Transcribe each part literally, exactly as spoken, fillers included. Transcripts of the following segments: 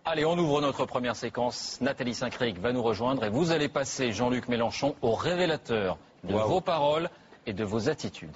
Allez, on ouvre notre première séquence. Nathalie Saint-Cric va nous rejoindre et vous allez passer, Jean-Luc Mélenchon, au révélateur de wow. vos paroles et de vos attitudes.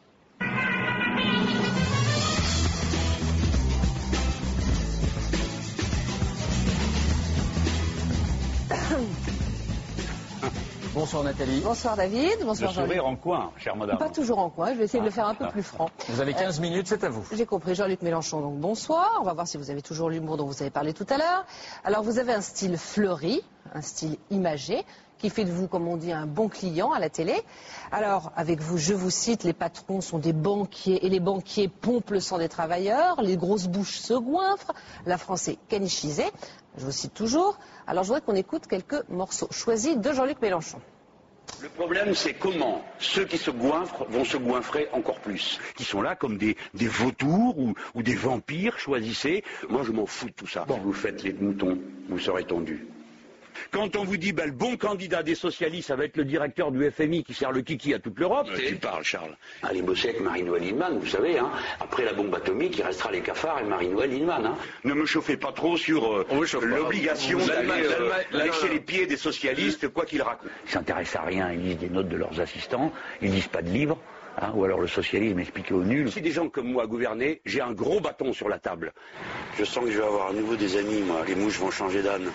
Bonsoir Nathalie. Bonsoir David. Bonsoir Jean-Luc. Le sourire en coin, chère madame. Pas toujours en coin, je vais essayer ah, de le faire un peu ah. plus franc. Vous avez quinze euh, minutes, c'est à vous. J'ai compris, Jean-Luc Mélenchon, donc bonsoir. On va voir si vous avez toujours l'humour dont vous avez parlé tout à l'heure. Alors vous avez un style fleuri, un style imagé, qui fait de vous, comme on dit, un bon client à la télé. Alors, avec vous, je vous cite, les patrons sont des banquiers et les banquiers pompent le sang des travailleurs, les grosses bouches se goinfrent, la France est canichisée. Je vous cite toujours. Alors, je voudrais qu'on écoute quelques morceaux choisis de Jean-Luc Mélenchon. Le problème, c'est comment ceux qui se goinfrent vont se goinfrer encore plus. Qui sont là comme des, des vautours ou, ou des vampires, choisissez. Moi, je m'en fous de tout ça. Bon. Si vous faites les moutons, vous serez tondus. Quand on vous dit, ben, le bon candidat des socialistes, ça va être le directeur du F M I qui sert le kiki à toute l'Europe. Euh, tu parles, Charles. Allez bosser avec Marie-Noëlle Lienemann, vous savez, hein. Après la bombe atomique, il restera les cafards et Marie-Noëlle Lienemann, hein. Ne me chauffez pas trop sur euh, l'obligation d'aller euh, lécher les pieds des socialistes, quoi qu'ils racontent. Ils s'intéressent à rien, ils lisent des notes de leurs assistants, ils lisent pas de livres. Hein, ou alors le socialisme expliqué au nul. Si des gens comme moi gouvernaient, j'ai un gros bâton sur la table. Je sens que je vais avoir à nouveau des amis, moi. Les mouches vont changer d'âne.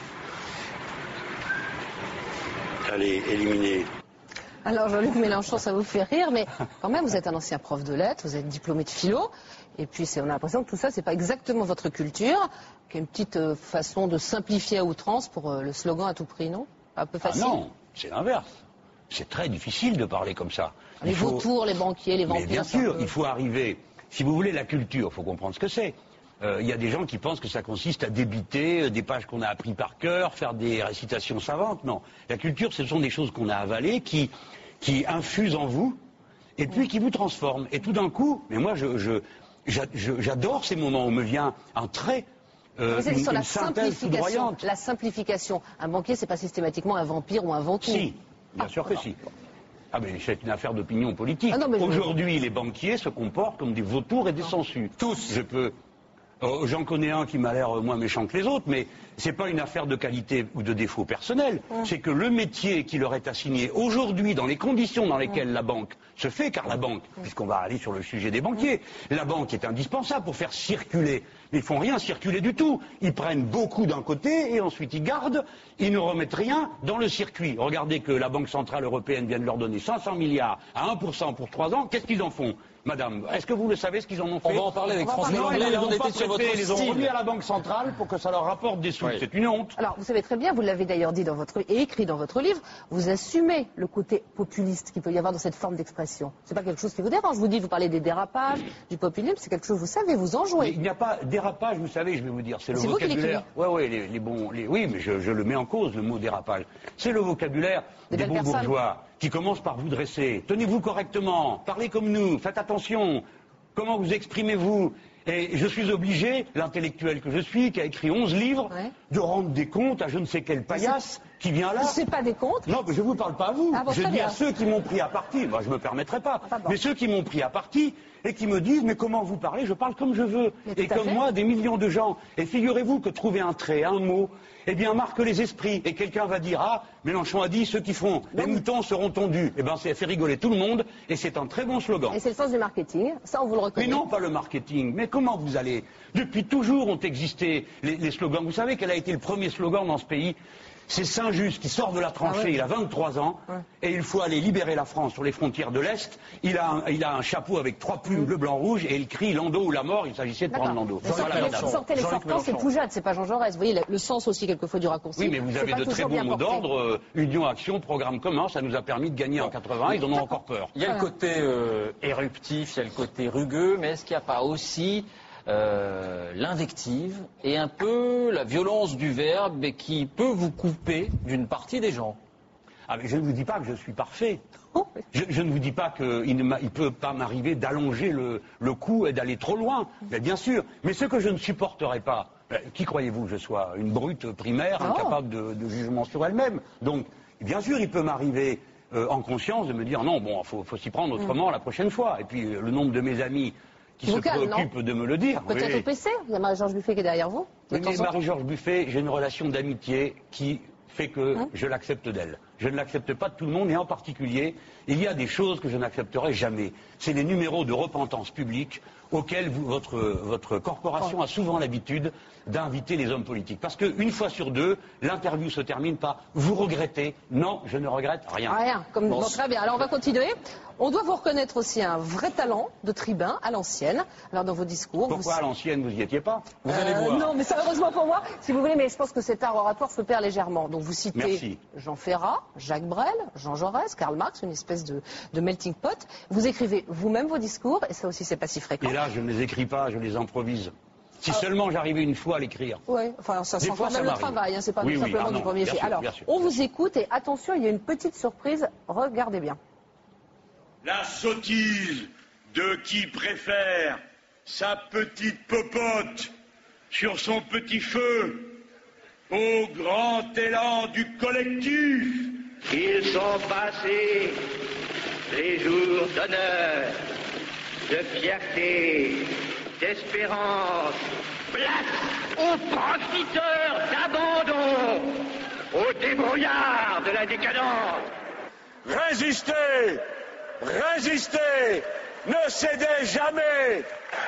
Allez, éliminer. Alors Jean-Luc Mélenchon, ça vous fait rire, mais quand même, vous êtes un ancien prof de lettres, vous êtes diplômé de philo, et puis on a l'impression que tout ça, c'est pas exactement votre culture, qu'il y a une petite euh, façon de simplifier à outrance pour euh, le slogan à tout prix, non? Un peu facile. Ah non, c'est l'inverse. C'est très difficile de parler comme ça. Les il faut... vautours, les banquiers, les vampires. Mais bien sûr, il faut arriver. Si vous voulez la culture, il faut comprendre ce que c'est. Il euh, y a des gens qui pensent que ça consiste à débiter euh, des pages qu'on a appris par cœur, faire des récitations savantes. Non. La culture, ce sont des choses qu'on a avalées, qui, qui infusent en vous, et puis qui vous transforment. Et tout d'un coup, mais moi, je, je, j'adore ces moments où me vient un trait, euh, une, une la synthèse foudroyante. La simplification. Un banquier, c'est pas systématiquement un vampire ou un vautour. Si, bien ah, sûr que si. Ah mais c'est une affaire d'opinion politique. Ah Aujourd'hui, je... les banquiers se comportent comme des vautours et des sangsues. Tous. Je peux... Euh, J'en connais un qui m'a l'air moins méchant que les autres, mais c'est pas une affaire de qualité ou de défaut personnel. Mmh. C'est que le métier qui leur est assigné aujourd'hui, dans les conditions dans lesquelles mmh. la banque se fait, car la banque, mmh. puisqu'on va aller sur le sujet des banquiers, mmh. la banque est indispensable pour faire circuler. Mais ils font rien circuler du tout. Ils prennent beaucoup d'un côté et ensuite ils gardent. Ils ne remettent rien dans le circuit. Regardez que la Banque Centrale Européenne vient de leur donner cinq cents milliards à un pour cent pour trois ans. Qu'est-ce qu'ils en font? Madame, est-ce que vous le savez ce qu'ils en ont fait? On va en parler avec François Anglais, ils on était sur votre Ils ont style. remis à la Banque Centrale pour que ça leur rapporte des sous. Oui. C'est une honte. Alors, vous savez très bien, vous l'avez d'ailleurs dit dans votre et écrit dans votre livre, vous assumez le côté populiste qu'il peut y avoir dans cette forme d'expression. C'est pas quelque chose qui vous dérange. Vous dites, vous parlez des dérapages, du populisme, c'est quelque chose, vous savez, vous en jouez. Mais il n'y a pas dérapage, vous savez, je vais vous dire, c'est le vocabulaire. Oui, oui, les, les bons, les, oui, mais je, je le mets en cause, le mot dérapage. C'est le vocabulaire des, des bons personnes. bourgeois qui commence par vous dresser. Tenez-vous correctement, parlez comme nous, faites attention. Comment vous exprimez-vous? Et je suis obligé, l'intellectuel que je suis, qui a écrit onze livres, ouais. de rendre des comptes à je ne sais quelle paillasse qui vient là. C'est pas des comptes? Non, mais je vous parle pas à vous. Ah bon, je dis bien. à ceux qui m'ont pris à partie, moi je me permettrai pas, ah, bon. mais ceux qui m'ont pris à partie et qui me disent, mais comment vous parlez? Je parle comme je veux. Et comme fait. moi, des millions de gens. Et figurez-vous que trouver un trait, un mot, eh bien, marque les esprits. Et quelqu'un va dire, ah, Mélenchon a dit, ceux qui font les moutons seront tondus. Eh bien, ça fait rigoler tout le monde, et c'est un très bon slogan. Et c'est le sens du marketing, ça on vous le reconnaît. Mais non, pas le marketing. Mais comment vous allez? Depuis toujours ont existé les, les slogans. Vous savez quel a été le premier slogan dans ce pays? C'est Saint-Just qui sort de la tranchée, ah ouais. il a vingt-trois ans, ouais. et il faut aller libérer la France sur les frontières de l'Est. Il a, un, il a un chapeau avec trois plumes mmh. bleu, blanc, rouge, et il crie Landau ou la mort, il s'agissait de prendre Landau. Sortez les sortants, c'est Poujade, c'est pas Jean Jaurès. Vous voyez le, le sens aussi quelquefois du raccourci. Oui, mais vous avez de très bons mots d'ordre, euh, Union, Action, programme commun, ça nous a permis de gagner bon. en quatre-vingts, ils en ont encore peur. Il y a le côté euh, éruptif, il y a le côté rugueux, mais est-ce qu'il n'y a pas aussi... Euh, l'invective et un peu la violence du verbe et qui peut vous couper d'une partie des gens? Ah, mais je ne vous dis pas que je suis parfait. Je, je ne vous dis pas qu'il ne peut pas m'arriver d'allonger le, le cou et d'aller trop loin. Mais bien sûr. Mais ce que je ne supporterai pas, qui croyez-vous que je sois? Une brute primaire, oh. incapable de, de jugement sur elle-même. Donc, bien sûr, il peut m'arriver euh, en conscience de me dire non, bon, il faut, faut s'y prendre autrement mm. la prochaine fois. Et puis, le nombre de mes amis qui se préoccupe de me le dire. Peut-être oui. au P C, il y a Marie-Georges Buffet qui est derrière vous. Oui, mais Marie-Georges Buffet, j'ai une relation d'amitié qui fait que Hein je l'accepte d'elle. Je ne l'accepte pas de tout le monde, et en particulier, il y a des choses que je n'accepterai jamais. C'est les numéros de repentance publique auxquels vous, votre, votre corporation a souvent l'habitude d'inviter les hommes politiques. Parce qu'une fois sur deux, l'interview se termine par « vous regrettez ». Non, je ne regrette rien. Rien, comme Bon, bon, très bien. Alors on va continuer. On doit vous reconnaître aussi un vrai talent de tribun à l'ancienne. Alors dans vos discours... Pourquoi vous... à l'ancienne, vous n'y étiez pas? Vous allez Euh, voir. Non, mais ça, heureusement pour moi, si vous voulez, mais je pense que cet art oratoire se perd légèrement. Donc vous citez Merci. Jean Ferrat, Jacques Brel, Jean Jaurès, Karl Marx, une espèce de, de melting pot. Vous écrivez vous-même vos discours, et ça aussi c'est pas si fréquent. Et là, je ne les écris pas, je les improvise. Si Ah. seulement j'arrivais une fois à l'écrire. Oui, enfin ça Des sent fois, quand ça même le m'arrive. travail, hein, c'est pas Oui, tout oui, simplement ah du non, premier bien jet. sûr, Alors, bien sûr, on bien vous écoute et attention, il y a une petite surprise, regardez bien. La sottise de qui préfère sa petite popote sur son petit feu au grand élan du collectif. Ils sont passés les jours d'honneur, de fierté, d'espérance. Place aux profiteurs d'abandon, aux débrouillards de la décadence. Résistez, résistez, ne cédez jamais.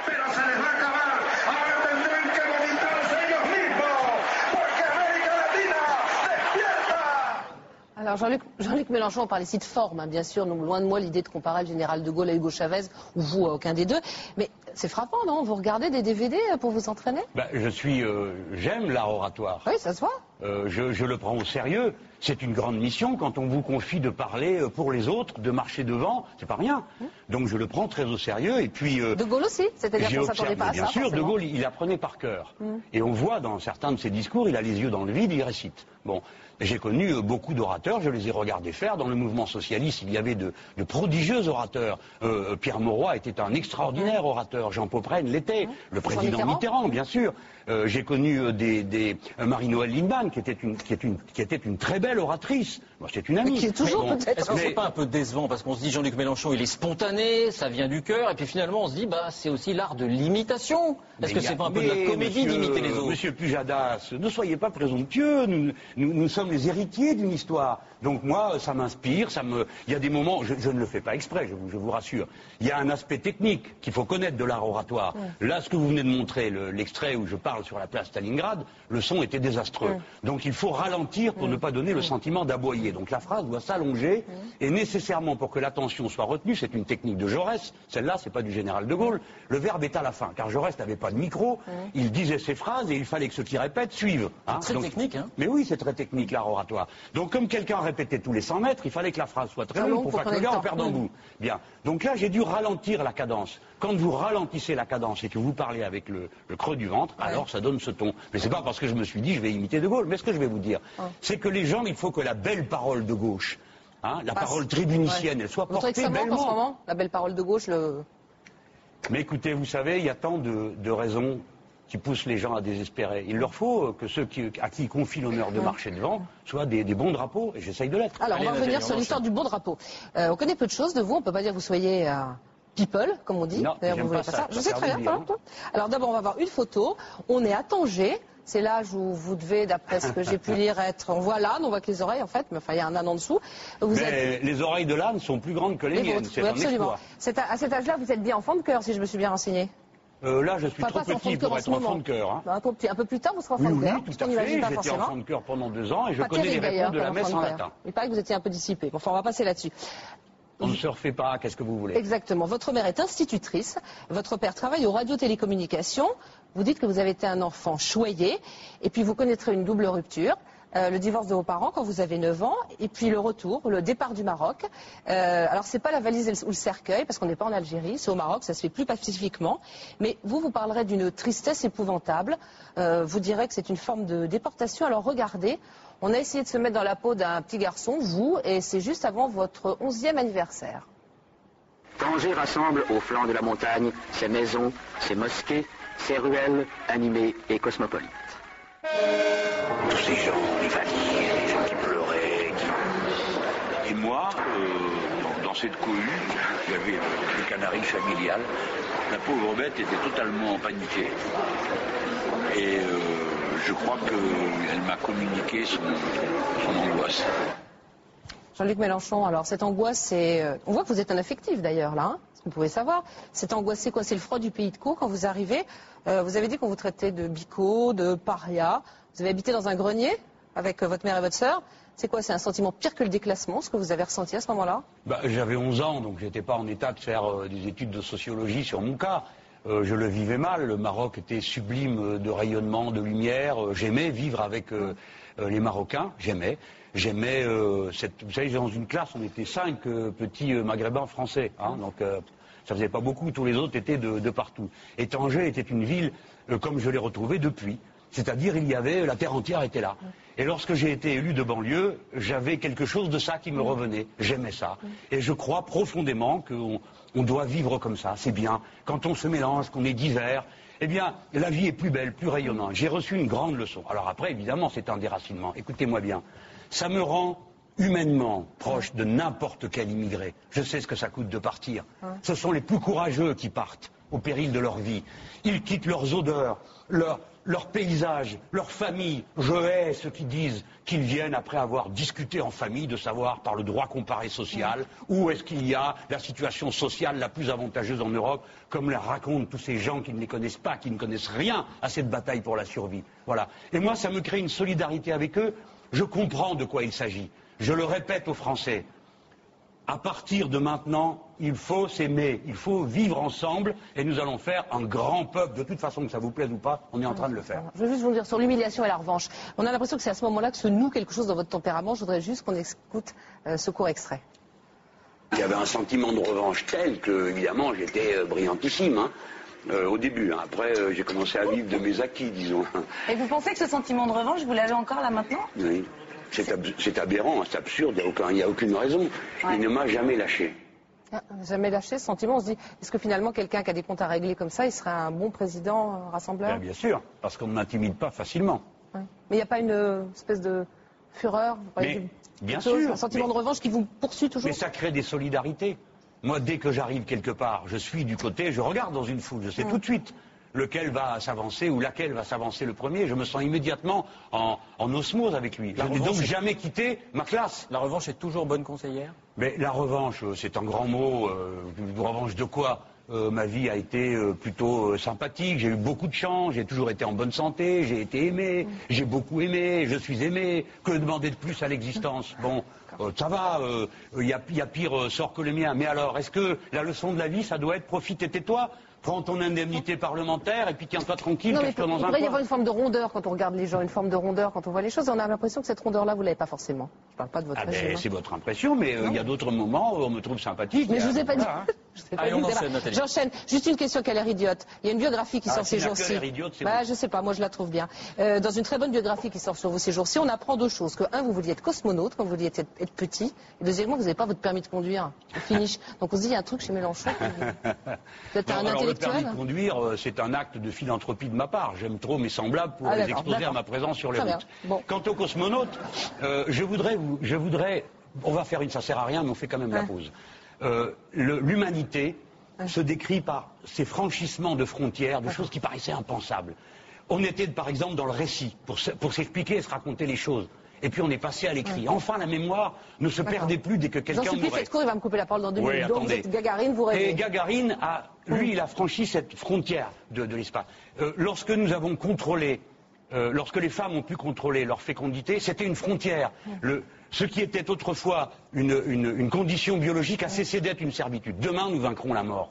Alors Jean-Luc Jean-Luc Mélenchon, on parle ici de forme, hein, bien sûr, donc loin de moi l'idée de comparer le général de Gaulle à Hugo Chavez, ou vous à aucun des deux, mais c'est frappant, non? Vous regardez des D V D pour vous entraîner? Ben, je suis, euh, j'aime l'art oratoire. Oui, ça se voit. Euh, je, je le prends au sérieux. C'est une grande mission quand on vous confie de parler euh, pour les autres, de marcher devant, c'est pas rien. Donc je le prends très au sérieux et puis. Euh, De Gaulle aussi, c'est-à-dire j'ai qu'on ne s'attendait observé, pas à bien ça. sûr, de forcément. Gaulle, il apprenait par cœur. Et on voit dans certains de ses discours, il a les yeux dans le vide, il récite. Bon, j'ai connu euh, beaucoup d'orateurs, je les ai regardés faire. Dans le mouvement socialiste, il y avait de, de prodigieux orateurs. Euh, Pierre Mauroy était un extraordinaire orateur, Jean Popren l'était, le président Mitterrand. Mitterrand, bien sûr. Euh, j'ai connu euh, des, des euh, Marie-Noëlle Lienemann, qui était une, qui est une, qui était une très belle oratrice. Moi, c'est une amie. Mais qui est toujours Mais bon, peut-être. Est-ce que c'est Mais- pas un peu décevant parce qu'on se dit Jean-Luc Mélenchon il est spontané, ça vient du cœur, et puis finalement on se dit bah c'est aussi l'art de l'imitation. Est-ce Mais que il y a- c'est pas un peu de la mais, comédie monsieur- d'imiter les autres? Monsieur Pujadas, ne soyez pas présomptueux, nous, nous, nous sommes les héritiers d'une histoire. Donc moi, ça m'inspire, ça me... il y a des moments, je, je ne le fais pas exprès, je vous, je vous rassure, il y a un aspect technique qu'il faut connaître de l'art oratoire. Là, ce que vous venez de montrer, le- l'extrait où je parle sur la place Stalingrad, le son était désastreux. Donc il faut ralentir pour ne pas donner le sentiment d'aboyer. Donc la phrase doit s'allonger, et nécessairement pour que l'attention soit retenue, c'est une technique de Jaurès, celle-là, c'est pas du général de Gaulle, le verbe est à la fin, car Jaurès n'avait pas de micro, il disait ses phrases et il fallait que ceux qui répètent suivent. hein. très Donc- technique, hein. Mais oui, c'est très technique l'art oratoire. Donc comme quelqu'un répétait tous les cent mètres, il fallait que la phrase soit très Très longue longue pour pour pas que qu'on le ait le gars en temps. perde en Mm. bout. Bien. Donc là, j'ai dû ralentir la cadence. Quand vous ralentissez la cadence et que vous parlez avec le, le creux du ventre, alors ça donne ce ton. Mais c'est pas parce que je me suis dit je vais imiter De Gaulle. Mais ce que je vais vous dire, c'est que les gens, il faut que la belle parole de gauche, hein, la Passe. parole tribunicienne, Ouais. elle soit Vous trouvez que portée ça manque en ce bellement. moment, la belle parole de gauche, le... Mais écoutez, vous savez, il y a tant de, de raisons qui poussent les gens à désespérer. Il leur faut que ceux qui, à qui ils confient l'honneur de marcher devant soient des, des bons drapeaux, et j'essaye de l'être. Alors, Allez, on va Nathalie, revenir sur on l'histoire enchaîne. du bon drapeau. Euh, on connaît peu de choses de vous, on ne peut pas dire que vous soyez euh, people, comme on dit. Non, D'ailleurs, j'aime vous voulez pas pas ça, ça. je Je sais préfère très vous bien. le dire, pardon. Alors, d'abord, on va voir une photo. On est à Tanger. C'est l'âge où vous devez, d'après ce que j'ai pu lire, être. On voit l'âne, on voit que les oreilles, en fait, mais enfin, il y a un âne en dessous. Vous Mais êtes. les oreilles de l'âne sont plus grandes que les, Les miennes, vôtres, c'est oui, un absolument. exploit. C'est à, à cet âge-là, vous êtes bien enfant de cœur, si je me suis bien renseigné. Euh, là, je suis Enfin, trop pas enfant petit de cœur pour en être ce moment. enfant de cœur. Hein. Un peu, petit- un peu plus tard, vous serez enfant Oui, de oui, cœur. tout parce qu'on à n'imagine fait. pas J'étais forcément. enfant de cœur pendant deux ans et je Pas connais les terrible, d'ailleurs, réponses de la comme messe enfant en de cœur. latin. Il paraît que vous étiez un peu dissipé. Enfin, on va passer là-dessus. On ne se refait pas, qu'est-ce que vous voulez? Exactement. Votre mère est institutrice. Votre père travaille aux radios-télécommunications. Vous dites que vous avez été un enfant choyé. Et puis vous connaîtrez une double rupture. Euh, le divorce de vos parents quand vous avez neuf ans. Et puis le retour, le départ du Maroc. Euh, alors c'est pas la valise et le- ou le cercueil, parce qu'on n'est pas en Algérie. C'est au Maroc, ça se fait plus pacifiquement. Mais vous, vous parlerez d'une tristesse épouvantable. Euh, vous direz que c'est une forme de déportation. Alors regardez. On a essayé de se mettre dans la peau d'un petit garçon, vous, et c'est juste avant votre onzième anniversaire. Tanger rassemble au flanc de la montagne ses maisons, ses mosquées, ses ruelles animées et cosmopolites. Tous ces gens, les valiers, les gens qui pleuraient, qui... Et moi, euh, dans, dans cette cohue, il y avait le canari familial. La pauvre bête était totalement paniquée. Et euh, je crois qu'elle m'a communiqué son, son angoisse. Jean-Luc Mélenchon, alors cette angoisse, c'est... euh, On voit que vous êtes un affectif d'ailleurs, là, hein, ce que vous pouvez savoir. Cette angoisse, c'est quoi? C'est le froid du pays de Caux quand vous arrivez. Euh, vous avez dit qu'on vous traitait de bico, de paria. Vous avez habité dans un grenier avec euh, votre mère et votre sœur. C'est quoi? C'est un sentiment pire que le déclassement, ce que vous avez ressenti à ce moment-là? Bah, j'avais onze ans, donc j'étais pas en état de faire euh, des études de sociologie sur mon cas. Euh, je le vivais mal. Le Maroc était sublime de rayonnement, de lumière. Euh, j'aimais vivre avec euh, euh, les Marocains. J'aimais. J'aimais euh, cette. Vous savez, dans une classe, on était cinq euh, petits euh, Maghrébins français. Hein, donc euh, ça faisait pas beaucoup. Tous les autres étaient de, de partout. Et Tanger était une ville euh, comme je l'ai retrouvée depuis. C'est-à-dire, il y avait la terre entière était là. Et lorsque j'ai été élu de banlieue, j'avais quelque chose de ça qui me revenait. J'aimais ça. Et je crois profondément qu'on on doit vivre comme ça. C'est bien. Quand on se mélange, qu'on est divers, eh bien, la vie est plus belle, plus rayonnante. J'ai reçu une grande leçon. Alors après, évidemment, c'est un déracinement. Écoutez-moi bien. Ça me rend humainement proche de n'importe quel immigré. Je sais ce que ça coûte de partir. Ce sont les plus courageux qui partent au péril de leur vie. Ils quittent leurs odeurs, leur, leur paysage, leur famille. Je hais ceux qui disent qu'ils viennent après avoir discuté en famille de savoir par le droit comparé social où est-ce qu'il y a la situation sociale la plus avantageuse en Europe, comme la racontent tous ces gens qui ne les connaissent pas, qui ne connaissent rien à cette bataille pour la survie. Voilà. Et moi, ça me crée une solidarité avec eux. Je comprends de quoi il s'agit. Je le répète aux Français. À partir de maintenant, il faut s'aimer, il faut vivre ensemble et nous allons faire un grand peuple. De toute façon, que ça vous plaise ou pas, on est en train de le faire. Je veux juste vous dire sur l'humiliation et la revanche. On a l'impression que c'est à ce moment-là que se noue quelque chose dans votre tempérament. Je voudrais juste qu'on écoute euh, ce court extrait. Il y avait un sentiment de revanche tel que, évidemment, j'étais euh, brillantissime. Hein. Euh, au début, hein. Après euh, j'ai commencé à vivre de mes acquis, disons. Et vous pensez que ce sentiment de revanche, vous l'avez encore là maintenant? Oui, c'est ab aberrant, c'est absurde, il n'y a, a aucune raison. Ouais. Il ne m'a jamais lâché. Ah, jamais lâché ce sentiment, on se dit, est-ce que finalement quelqu'un qui a des comptes à régler comme ça, il serait un bon président euh, rassembleur? Bien, bien sûr, parce qu'on ne m'intimide pas facilement. Ouais. Mais il n'y a pas une euh, espèce de fureur, Mais, bien chose, sûr, un sentiment mais, de revanche qui vous poursuit toujours? Mais ça crée des solidarités. Moi, dès que j'arrive quelque part, je suis du côté, je regarde dans une foule, je sais mmh. tout de suite lequel va s'avancer ou laquelle va s'avancer le premier. Je me sens immédiatement en, en osmose avec lui. La je n'ai donc jamais quitté ma classe. La revanche est toujours bonne conseillère? Mais la revanche, c'est un grand mot. Euh, une revanche de quoi? Euh, ma vie a été euh, plutôt euh, sympathique, j'ai eu beaucoup de chance, j'ai toujours été en bonne santé, j'ai été aimé, mmh. j'ai beaucoup aimé, je suis aimé. Que demander de plus à l'existence? Bon, euh, ça va, il euh, y, y a pire euh, sort que le mien. Mais alors, est-ce que la leçon de la vie, ça doit être profite et tais-toi? Prends ton indemnité parlementaire et puis tiens-toi tranquille, cache-toi dans un coin. Il devrait y avoir une forme de rondeur quand on regarde les gens, une forme de rondeur quand on voit les choses. On a l'impression que cette rondeur-là, vous ne l'avez pas forcément. Je ne parle pas de votre ah régime. Ben, c'est votre impression, mais il euh, y a d'autres moments où on me trouve sympathique. Mais je ne vous ai pas dit. Voilà, hein. Allez, on enchaîne, Nathalie. J'enchaîne. Juste une question qui a l'air idiote. Il y a une biographie qui ah, sort ces jours-ci. Bah, je sais pas, moi je la trouve bien. Euh, dans une très bonne biographie qui sort sur vous ces jours-ci, on apprend deux choses. Que un, vous vouliez être cosmonaute quand vous vouliez être, être petit. Et deuxièmement, vous n'avez pas votre permis de conduire. Finish. Donc on se dit, il y a un truc chez Mélenchon. Vous êtes un alors, intellectuel. Le permis de conduire, c'est un acte de philanthropie de ma part. J'aime trop mes semblables pour ah, les exposer à ma présence sur les routes. Bon. Quant aux cosmonautes, euh, je voudrais, vous, je voudrais, on va faire une, ça sert à rien, mais on fait quand même ouais. la pause. Euh, L'humanité ouais. se décrit par ces franchissements de frontières, de ouais. choses qui paraissaient impensables. On était par exemple dans le récit, pour, pour s'expliquer et se raconter les choses. Et puis on est passé à l'écrit. Ouais. Enfin, la mémoire ne se perdait plus dès que quelqu'un mourait. Faites court, il va me couper la parole dans deux minutes. Oui, Donc vous êtes Gagarine, vous rêvez. Et Gagarine, a, lui, il a franchi cette frontière de, de l'espace. Euh, lorsque nous avons contrôlé, euh, lorsque les femmes ont pu contrôler leur fécondité, c'était une frontière. Le, ce qui était autrefois une, une, une condition biologique a cessé d'être une servitude. Demain, nous vaincrons la mort.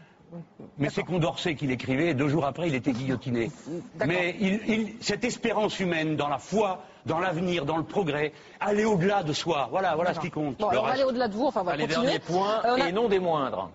Mais c'est Condorcet qui l'écrivait, et deux jours après, il était guillotiné. Mais il, il, cette espérance humaine dans la foi, dans l'avenir, dans le progrès, aller au-delà de soi, voilà, voilà ce qui compte. Bon, alors aller au-delà de vous, enfin, on va Allez, continuer. dernier point, euh, a... et non des moindres.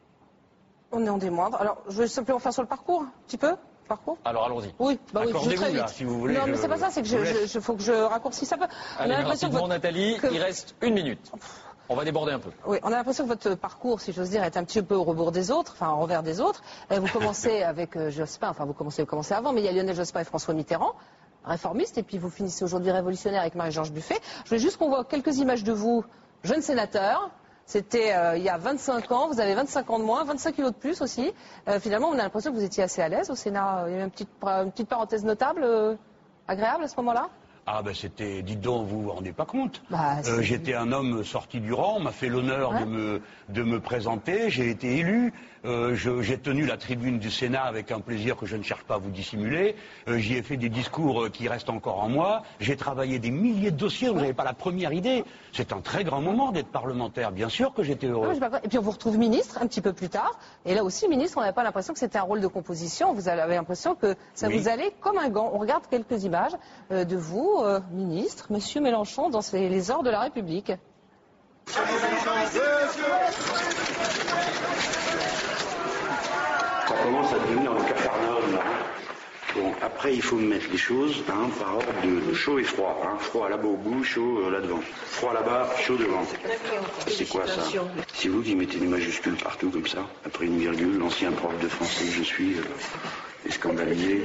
On est en des moindres. Alors, je vais simplement faire sur le parcours, un petit peu. Parcours Alors allons-y. Oui, bah oui, je très vite. Là, si vous voulez, non, je, mais c'est pas ça, c'est que je, je, je, faut que je raccourcisse un peu. Allez, on a l'impression que votre... Nathalie, que... il reste une minute. On va déborder un peu. Oui, on a l'impression que votre parcours, si j'ose dire, est un petit peu au rebours des autres, enfin en revers des autres. Et vous commencez avec euh, Jospin, enfin vous commencez, vous commencez avant, mais il y a Lionel Jospin et François Mitterrand, réformistes, et puis vous finissez aujourd'hui révolutionnaire avec Marie-Georges Buffet. Je voulais juste qu'on voit quelques images de vous, jeune sénateur, C'était euh, il y a vingt-cinq ans, vous avez vingt-cinq ans de moins, vingt-cinq kilos de plus aussi. Euh, finalement, on a l'impression que vous étiez assez à l'aise au Sénat. Il y a eu une petite, une petite parenthèse notable, euh, agréable à ce moment-là? Ah ben c'était, dites donc, vous vous rendez pas compte. Bah, euh, J'étais un homme sorti du rang, on m'a fait l'honneur ouais. de, me, de me présenter, j'ai été élu, euh, j'ai tenu la tribune du Sénat avec un plaisir que je ne cherche pas à vous dissimuler, euh, j'y ai fait des discours qui restent encore en moi, j'ai travaillé des milliers de dossiers, vous n'avez pas la première idée. C'est un très grand moment d'être parlementaire, bien sûr que j'étais heureux. Ah, et puis on vous retrouve ministre un petit peu plus tard, et là aussi ministre, on n'avait pas l'impression que c'était un rôle de composition, vous avez l'impression que ça oui. vous allait comme un gant. On regarde quelques images euh, de vous. Euh, ministre, Monsieur Mélenchon, dans les, les ors de la République. On commence à devenir un cafarnaum, là. Bon, après, il faut mettre les choses hein, par ordre de chaud et froid. Hein. Froid là-bas au bout, chaud euh, là-devant. Froid là-bas, chaud devant. C'est quoi ça? C'est vous qui mettez des majuscules partout comme ça, après une virgule, l'ancien prof de français que je suis. Euh... scandalisé.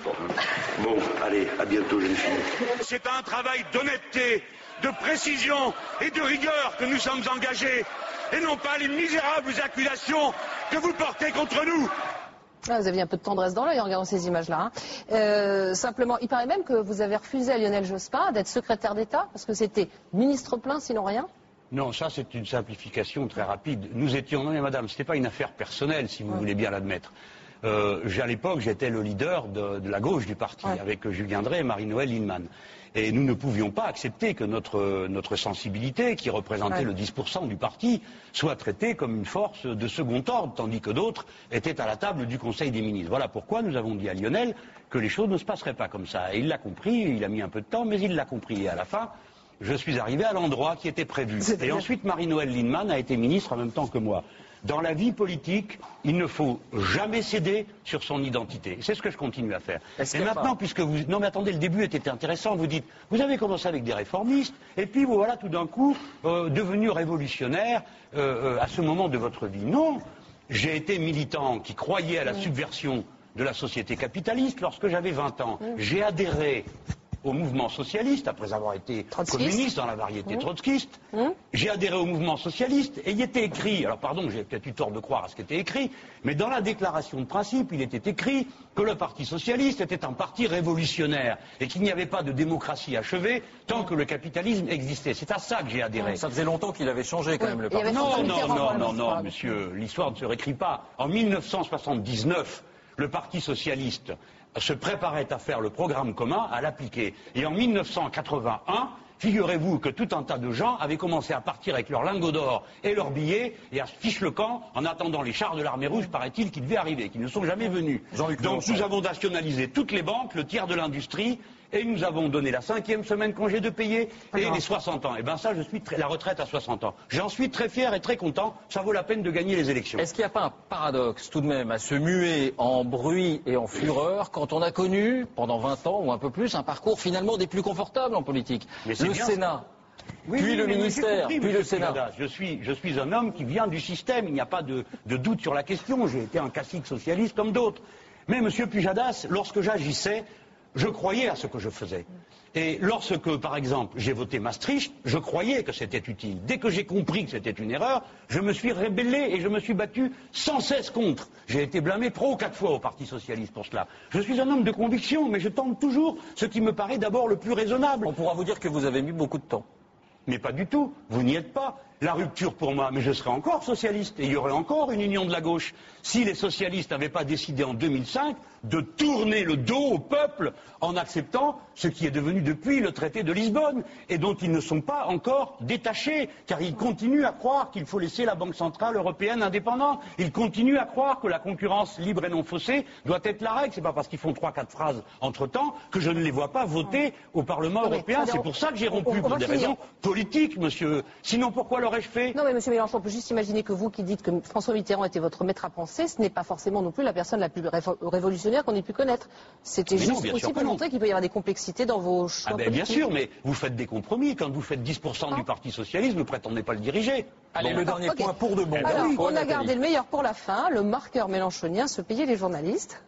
Bon, allez, à bientôt, jeune fille. C'est un travail d'honnêteté, de précision et de rigueur que nous sommes engagés, et non pas les misérables accusations que vous portez contre nous. Ah, vous aviez un peu de tendresse dans l'œil en regardant ces images-là. Hein. Euh, simplement, il paraît même que vous avez refusé à Lionel Jospin d'être secrétaire d'État, parce que c'était ministre plein, sinon rien. Non, ça c'est une simplification très rapide. Nous étions, non mais madame, c'était pas une affaire personnelle, si vous ouais. voulez bien l'admettre. Euh, à l'époque, j'étais le leader de, de la gauche du parti, ouais. avec Julien Drey et Marie-Noëlle Lienemann. Et nous ne pouvions pas accepter que notre, notre sensibilité, qui représentait ouais. le dix pour cent du parti, soit traitée comme une force de second ordre, tandis que d'autres étaient à la table du Conseil des ministres. Voilà pourquoi nous avons dit à Lionel que les choses ne se passeraient pas comme ça. Et il l'a compris, il a mis un peu de temps, mais il l'a compris. Et à la fin, je suis arrivé à l'endroit qui était prévu. Et ensuite, Marie-Noëlle Lienemann a été ministre en même temps que moi. Dans la vie politique, il ne faut jamais céder sur son identité. C'est ce que je continue à faire. Et maintenant, pas... puisque vous... Non mais attendez, le début était intéressant, vous dites, vous avez commencé avec des réformistes, et puis vous voilà tout d'un coup euh, devenu révolutionnaire euh, euh, à ce moment de votre vie. Non, j'ai été militant qui croyait à la subversion de la société capitaliste lorsque j'avais vingt ans. J'ai adhéré au mouvement socialiste, après avoir été communiste dans la variété mmh. trotskiste. Mmh. J'ai adhéré au mouvement socialiste et il était écrit, alors pardon, j'ai peut-être eu tort de croire à ce qui était écrit, mais dans la déclaration de principe, il était écrit que le Parti socialiste était un parti révolutionnaire et qu'il n'y avait pas de démocratie achevée tant mmh. que le capitalisme existait. C'est à ça que j'ai adhéré. Mmh. Ça faisait longtemps qu'il avait changé quand oui. même le Parti Non, non, non, non, non, monsieur, l'histoire ne se réécrit pas. En mille neuf cent soixante-dix-neuf, le Parti socialiste se préparait à faire le programme commun, à l'appliquer. Et en mille neuf cent quatre-vingt-un, figurez-vous que tout un tas de gens avaient commencé à partir avec leurs lingots d'or et leurs billets et à se fiche le camp en attendant les chars de l'armée rouge, paraît-il, qui devaient arriver, qui ne sont jamais venus. Donc nous avons nationalisé toutes les banques, le tiers de l'industrie, et nous avons donné la cinquième semaine congé de payer et les soixante ans. Et bien ça, je suis très, la retraite à soixante ans. J'en suis très fier et très content. Ça vaut la peine de gagner les élections. Est-ce qu'il n'y a pas un paradoxe tout de même à se muer en bruit et en fureur quand on a connu, pendant vingt ans ou un peu plus, un parcours finalement des plus confortables en politique? Mais le bien. Sénat, oui, puis oui, le ministère, compris, puis le Sénat. Pujada. Je suis, je suis un homme qui vient du système. Il n'y a pas de, de doute sur la question. J'ai été un classique socialiste comme d'autres. Mais Monsieur Pujadas, lorsque j'agissais, je croyais à ce que je faisais. Et lorsque, par exemple, j'ai voté Maastricht, je croyais que c'était utile. Dès que j'ai compris que c'était une erreur, je me suis rébellé et je me suis battu sans cesse contre. J'ai été blâmé trois ou quatre fois au Parti socialiste pour cela. Je suis un homme de conviction, mais je tente toujours ce qui me paraît d'abord le plus raisonnable. On pourra vous dire que vous avez mis beaucoup de temps. Mais pas du tout. Vous n'y êtes pas. La rupture pour moi, mais je serais encore socialiste et il y aurait encore une union de la gauche. Si les socialistes n'avaient pas décidé en deux mille cinq de tourner le dos au peuple en acceptant ce qui est devenu depuis le traité de Lisbonne et dont ils ne sont pas encore détachés, car ils continuent à croire qu'il faut laisser la Banque centrale européenne indépendante. Ils continuent à croire que la concurrence libre et non faussée doit être la règle. C'est pas parce qu'ils font trois, quatre phrases entre-temps que je ne les vois pas voter au Parlement non, européen. C'est pour ça que j'ai rompu pour des raisons politiques, monsieur. Sinon, pourquoi l'aurais-je fait? Non, mais monsieur Mélenchon, on peut juste imaginer que vous qui dites que François Mitterrand était votre maître à penser, ce n'est pas forcément non plus la personne la plus révolutionnaire qu'on ait pu connaître. C'était juste non, aussi pour montrer qu'il peut y avoir des complexités dans vos choix ah ben, politiques. Bien sûr, mais vous faites des compromis. Quand vous faites dix pour cent ah. du Parti socialiste, vous ne prétendez pas le diriger. Allez, bon, le dernier okay. point pour de bon. Alors, oui, on a gardé le meilleur pour la fin. Le marqueur mélenchonien, se payer les journalistes.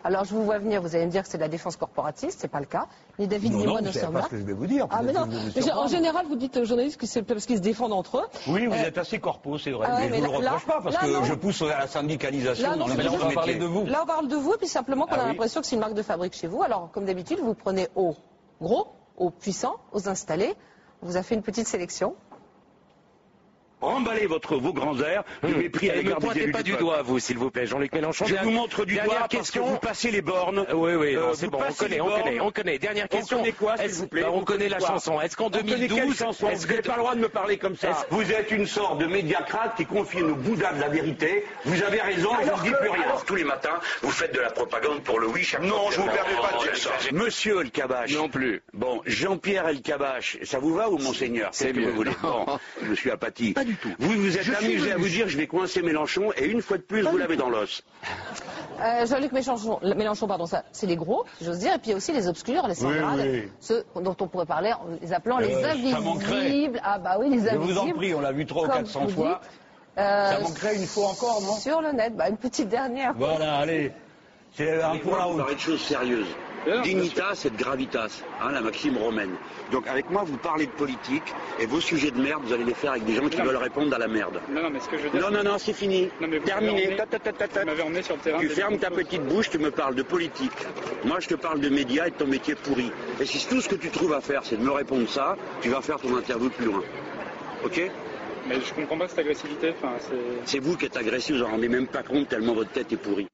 Alors je vous vois venir, vous allez me dire que c'est de la défense corporatiste, c'est pas le cas. Ni David non, ni non, moi ne c'est sommes pas là. ce que je vais vous dire. Ah mais non, mais en général vous dites aux journalistes que c'est parce qu'ils se défendent entre eux. Oui, vous Euh, êtes assez corpo, c'est vrai, ah ouais, mais, mais je ne vous le là- reproche pas parce là, que non. je pousse à la syndicalisation Là, dans non, le c'est mélange juste- de métiers. de vous. Là on parle de vous, et puis simplement qu'on Ah a oui. l'impression que c'est une marque de fabrique chez vous. Alors comme d'habitude, vous prenez aux gros, aux puissants, aux installés. On vous a fait une petite sélection. Remballez votre, vos grands airs de mépris à Et ne l'égard des pointez élus pas du du peuple. doigt, vous, s'il vous plaît, Jean-Luc Mélenchon. Je vous montre du Dernière doigt parce question. que vous passez les bornes. Euh, Oui, oui, non, Euh, c'est vous bon, on passez connaît, les on connaît, bornes. on connaît. Dernière On question. connaît quoi, s'il Est-ce- vous plaît bah, On On connaît la quoi chanson. Est-ce qu'en On connaît quelle deux mille douze, chanson est-ce Vous n'avez que- pas le droit de me parler comme ça. Est-ce- Vous êtes une sorte de médiacrate qui confie nos bouddhas de la vérité. Vous avez raison, je ne dis plus rien. Alors tous les matins, vous faites de la propagande pour le oui. Non, je vous permets pas de dire ça. Monsieur El Kabache. Non plus. Bon, Jean-Pierre El Kabache, ça vous va ou Monseigneur? C'est Qu'est-ce que mieux. vous voulez. Non. Bon, je suis apathie. Pas du tout. Vous vous êtes Je suis amusé à venu- vous dire je vais coincer Mélenchon et une fois de plus vous l'avez dans l'os. Euh, Jean-Luc Mélenchon, Mélenchon, pardon, ça, c'est les gros, si j'ose dire, et puis il y a aussi les obscurs, les sans Oui, grade, oui. ceux dont on pourrait parler en les appelant Euh, les ça manquerait. invisibles. Ah bah oui, les Je invisibles. vous en prie, on l'a vu trois ou comme quatre cents vous fois. dites. Euh, Ça manquerait une fois encore, non? Sur le net, bah, une petite dernière. Voilà, allez. C'est un pour la Vous route. parlez de choses sérieuses. Dignitas et de gravitas, hein, la maxime romaine. Donc avec moi, vous parlez de politique et vos sujets de merde, vous allez les faire avec des gens qui Non. veulent répondre à la merde. Non, non, mais ce que je veux dire. Non, non, non, c'est fini. Non, mais vous Terminé. m'avez emmené- Ta, ta, ta, ta, ta. Vous m'avez emmené sur le terrain. Tu des fermes ta choses. petite bouche, tu me parles de politique. Moi, je te parle de médias et de ton métier pourri. Et si tout ce que tu trouves à faire, c'est de me répondre ça, tu vas faire ton interview plus loin. Ok? Mais je comprends pas cette agressivité. Enfin, c'est. C'est vous qui êtes agressif, vous en rendez même pas compte tellement votre tête est pourrie.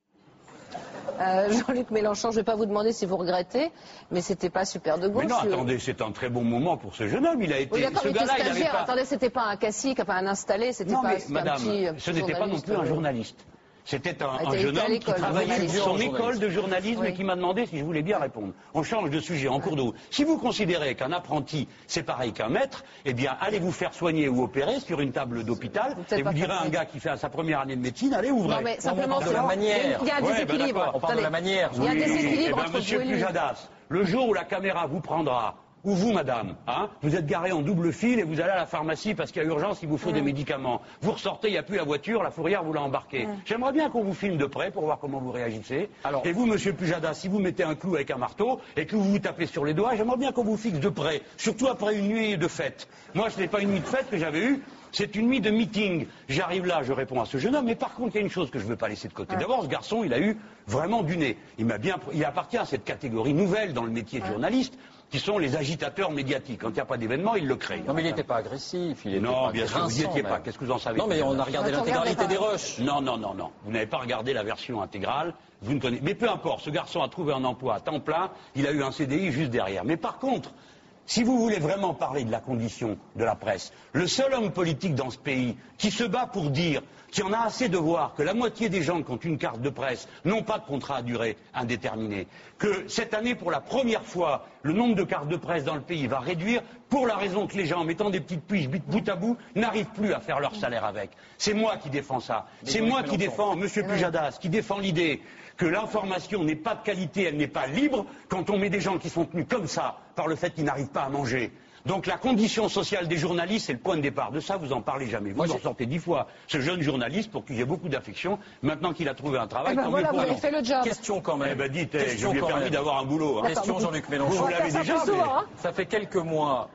Euh, Jean-Luc Mélenchon, je ne vais pas vous demander si vous regrettez, mais c'était pas super de gauche. Mais non, euh. attendez, c'est un très bon moment pour ce jeune homme. Il a été. Oui, d'accord, ce il était gars-là, il avait stagiaire. pas. Attendez, c'était pas un cacique, pas un installé, c'était Non, pas mais c'était madame, un petit, un ce petit n'était pas non plus un euh, journaliste. C'était un, Ah, un il était jeune à homme qui l'école, travaillait journaliste. sur son Journaliste. école de journalisme Oui. et qui m'a demandé si je voulais bien répondre. On change de sujet en cours de route. Si vous considérez qu'un apprenti, c'est pareil qu'un maître, eh bien, allez vous faire soigner ou opérer sur une table d'hôpital Vous peut-être et pas vous direz faire à un ça. gars qui fait sa première année de médecine, allez, ouvrez. Non, mais on simplement, parle de c'est la bon. manière. Il y a un Ouais, ben déséquilibre. d'accord. On parle de la Attendez. manière. Il y a un Oui, déséquilibre eh ben, entre monsieur vous et lui. Pujadas, le jour où la caméra vous prendra, ou vous, madame, hein, vous êtes garé en double fil et vous allez à la pharmacie parce qu'il y a urgence, il vous faut des médicaments. Vous ressortez, il n'y a plus la voiture, la fourrière vous l'a embarqué. J'aimerais bien qu'on vous filme de près pour voir comment vous réagissez. Alors- Et vous, monsieur Pujadas, si vous mettez un clou avec un marteau et que vous vous tapez sur les doigts, j'aimerais bien qu'on vous fixe de près, surtout après une nuit de fête. Moi, ce n'est pas une nuit de fête que j'avais eue. C'est une nuit de meeting. J'arrive là, je réponds à ce jeune homme, mais par contre, il y a une chose que je ne veux pas laisser de côté. D'abord, ce garçon, il a eu vraiment du nez. Il m'a bien, il appartient à cette catégorie nouvelle dans le métier de journaliste, qui sont les agitateurs médiatiques. Quand il n'y a pas d'événement, ils le créent. Non, mais il n'était pas agressif. Il était Non, pas bien sûr, vous n'y grinçant, étiez même. pas. Qu'est-ce que vous en savez? Non, mais on a regardé Quand on l'intégralité regardait des pas. rushs. Non, non, non, non. Vous n'avez pas regardé la version intégrale. Vous ne connaissez. Mais peu importe. Ce garçon a trouvé un emploi à temps plein. Il a eu un C D I juste derrière. Mais par contre, si vous voulez vraiment parler de la condition de la presse, le seul homme politique dans ce pays qui se bat pour dire qu'il y en a assez de voir que la moitié des gens qui ont une carte de presse n'ont pas de contrat à durée indéterminée, que cette année, pour la première fois, le nombre de cartes de presse dans le pays va réduire pour la raison que les gens, en mettant des petites puces bout à bout, n'arrivent plus à faire leur salaire avec. C'est moi qui défends ça. C'est moi qui défends, monsieur Pujadas, qui défend l'idée que l'information n'est pas de qualité, elle n'est pas libre, quand on met des gens qui sont tenus comme ça par le fait qu'ils n'arrivent pas à manger. Donc la condition sociale des journalistes, c'est le point de départ. De ça, vous en parlez jamais. Vous Moi, en j'ai- sortez dix fois. Ce jeune journaliste, pour qui j'ai beaucoup d'affection, maintenant qu'il a trouvé un travail, Eh ben tant voilà, mieux vous pour avez lui. fait le job. Question quand même. Eh ben dites, eh, je Question lui ai quand permis même. d'avoir un boulot. hein. Question Jean-Luc Vous, Mélenchon. vous On va l'avez faire ça déjà, plus mais- souvent, hein. Ça fait quelques mois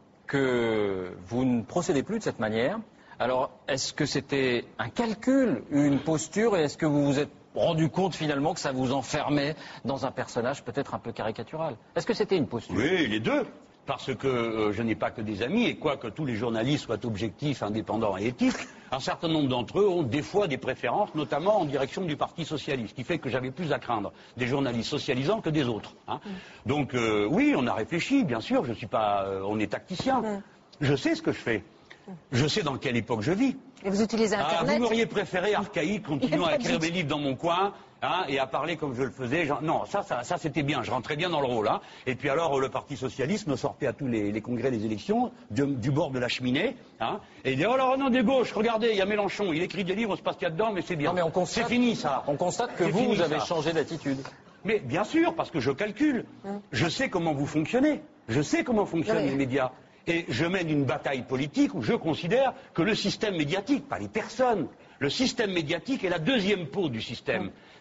que vous ne procédez plus de cette manière. Alors, est-ce que c'était un calcul, une posture, et est-ce que vous vous êtes rendu compte finalement que ça vous enfermait dans un personnage peut-être un peu caricatural? Est-ce que c'était une posture? Oui, les deux. Parce que euh, je n'ai pas que des amis, et quoique tous les journalistes soient objectifs, indépendants et éthiques, un certain nombre d'entre eux ont des fois des préférences, notamment en direction du Parti socialiste, ce qui fait que j'avais plus à craindre des journalistes socialisants que des autres. hein. Donc euh, oui, on a réfléchi, bien sûr, je suis pas, euh, on est tacticien. Je sais ce que je fais. Je sais dans quelle époque je vis. Et vous utilisez Ah, Internet. vous m'auriez préféré archaïque, continuant à pas de écrire doute. des livres dans mon coin, hein, et à parler comme je le faisais. Genre, non, ça, ça, ça c'était bien, je rentrais bien dans le rôle. Hein. Et puis alors, le Parti Socialiste me sortait à tous les, les congrès des élections, du, du bord de la cheminée, hein, et il dit, oh là, non, des gauches, regardez, il y a Mélenchon, il écrit des livres, on se passe qu'il y a dedans, mais c'est bien. Non, mais on constate- C'est fini, ça. On constate que C'est vous, fini, vous avez ça. changé d'attitude. Mais bien sûr, parce que je calcule. Je sais comment vous fonctionnez. Je sais comment fonctionnent Non, mais- les médias. Et je mène une bataille politique où je considère que le système médiatique, pas les personnes, le système médiatique est la deuxième peau du système.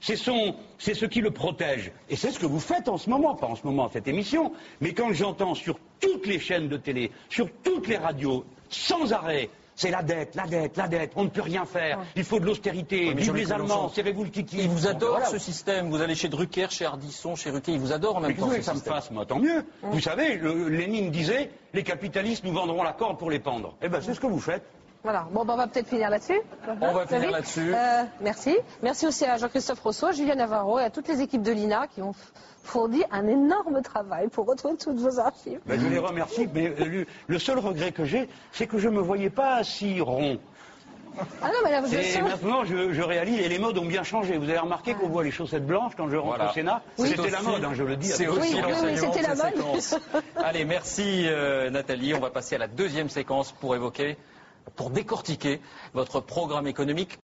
c'est son, c'est ce qui le protège. Et c'est ce que vous faites en ce moment, pas en ce moment, cette émission, mais quand j'entends sur toutes les chaînes de télé, sur toutes les radios, sans arrêt, c'est la dette, la dette, la dette, on ne peut rien faire, ouais. il faut de l'austérité, ouais, vive les Allemands, serrez-vous le kiki. Ils vous adorent voilà. ce système, vous allez chez Drucker, chez Ardisson, chez Ruquier, ils vous adorent en même mais temps. Mais que ça me fasse, moi, tant mieux. Mmh. Vous savez, le, Lénine disait, les capitalistes nous vendront la corde pour les pendre. Eh bien, c'est ce que vous faites. Voilà, bon, ben, on va peut-être finir là-dessus. On va finir là-dessus. Euh, merci. Merci aussi à Jean-Christophe Rousseau, à Julien Navarro et à toutes les équipes de l'I N A qui ont fourni un énorme travail pour retrouver toutes vos archives. Ben, je les remercie, mais le, le seul regret que j'ai, c'est que je ne me voyais pas assis rond. Ah non, mais là, vous et êtes maintenant, je, je réalise, et les modes ont bien changé. Vous avez remarqué ah. qu'on voit les chaussettes blanches quand je rentre voilà. au Sénat oui. C'était la mode, hein, je le dis. C'est aussi oui, oui, c'était la mode. Allez, merci euh, Nathalie. On va passer à la deuxième séquence pour évoquer, pour décortiquer votre programme économique